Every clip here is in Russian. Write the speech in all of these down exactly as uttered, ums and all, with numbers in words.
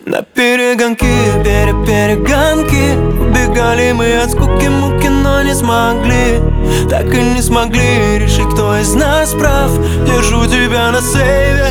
На перегонки, переперегонки. Убегали мы от скуки, муки, но не смогли. Так и не смогли решить, кто из нас прав. Держу тебя на сейве.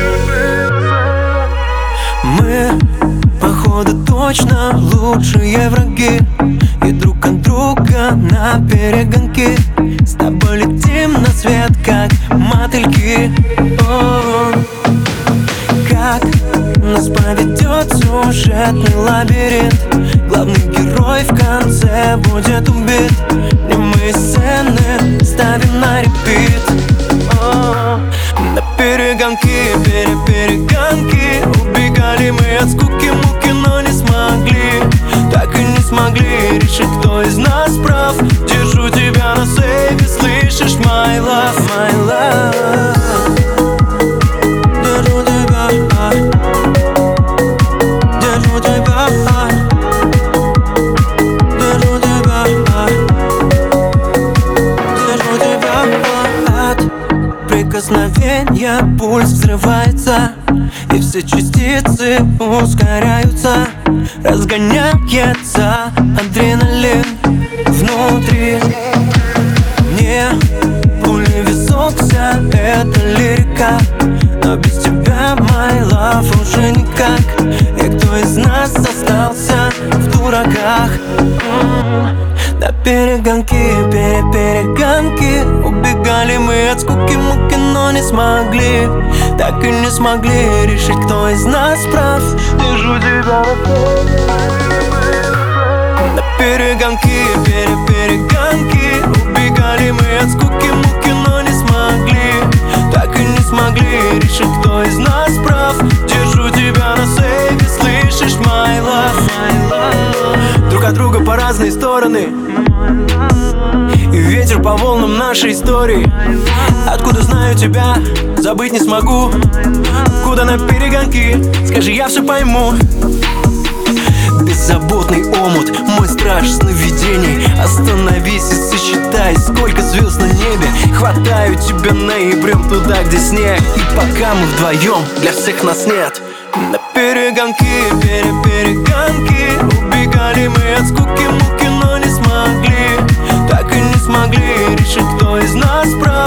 Мы, походу, точно лучшие враги. И друг от друга на перегонки. С тобой летим на свет, как мотыльки. О, как нас поведет сюжетный лабиринт. Главный герой в конце будет убит. И мы сцены ставим на репит. О, на перегонки, переперегонки. Убегали мы от скуки, муки, но не смогли. Так и не смогли решить, кто из нас прав. Держу тебя на сейве, слышишь, my love, my love. Держу тебя, а. Держу тебя, а. Держу тебя, а. Держу тебя, а. От прикосновения пульс взрывается, и все частицы ускоряются. Разгоняется адреналин внутри. Мне пули в висок, вся эта лирика. Но без тебя, my love, уже никак. И кто из нас остался в дураках? М-м-м. На перегонки, переперегонки. Убегали мы от скуки, муки, но не смогли. Так и не смогли решить, кто из нас прав. Держу тебя на перегонки, переперегонки. Убегали мы от скуки, муки, но не смогли. Так и не смогли решить, кто из нас прав. Держу тебя на сейве, слышишь, my love, my love. Друг от друга по разные стороны, и ветер по волнам нашей истории. Откуда знаю тебя, забыть не смогу. Куда на перегонки, скажи, я все пойму. Беззаботный омут, мой страж сновидений. Остановись и сосчитай, сколько звезд на небе. Хватаю тебя ноябрем туда, где снег. И пока мы вдвоем, для всех нас нет. На перегонки, переперегонки. Убегали мы от скуки, муки, но не смогли. Так и не смогли решить, кто из нас прав.